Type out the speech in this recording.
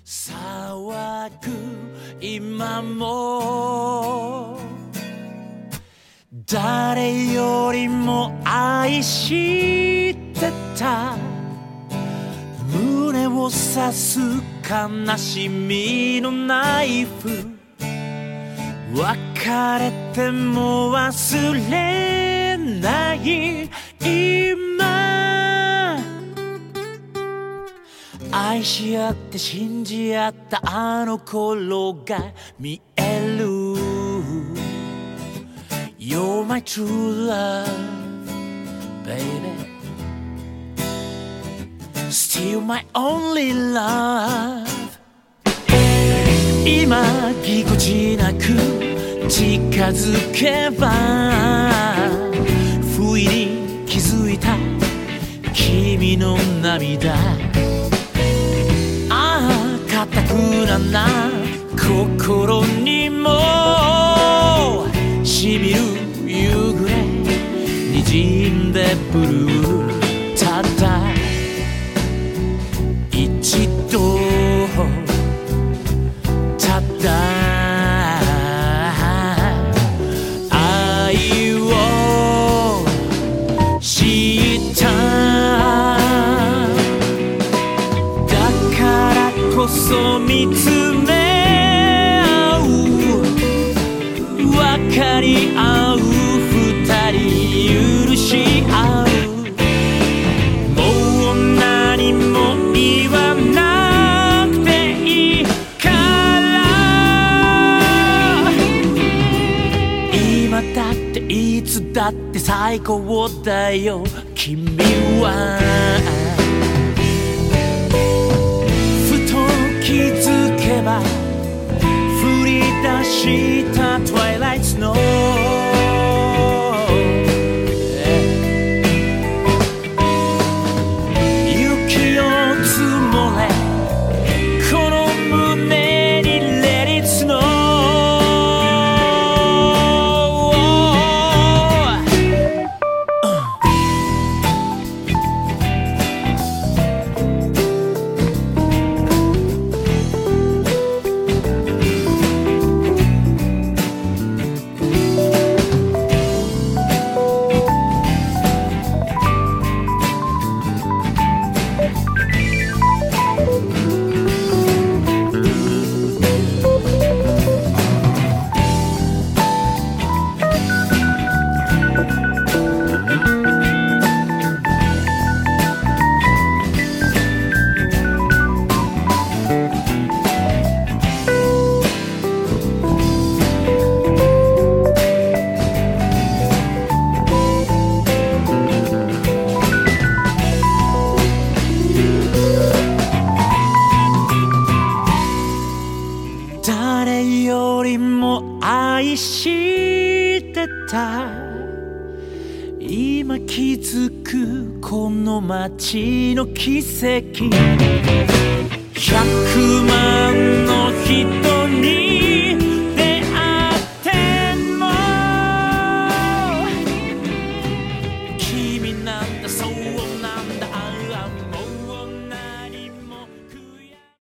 騒ぐ今も誰よりも愛してた胸を刺す悲しみのナイフ別れても忘れない今愛し合って信じ合ったあの頃が見える You're my true love, baby Still my only love 今ぎこちなく近づけば不意に気づいた君の涙固くな心にもしみる夕暮れ滲んでブルーただ一度ただ愛を知ったこそ見つめ合う分かり合う二人許し合うもう何も言わなくていいから今だっていつだって最高だよ君は気づけば降り出した Twilight Snow 雪を積もれこの胸に Let it snow 誰よりも愛してた今気づくこの街の奇跡100万の人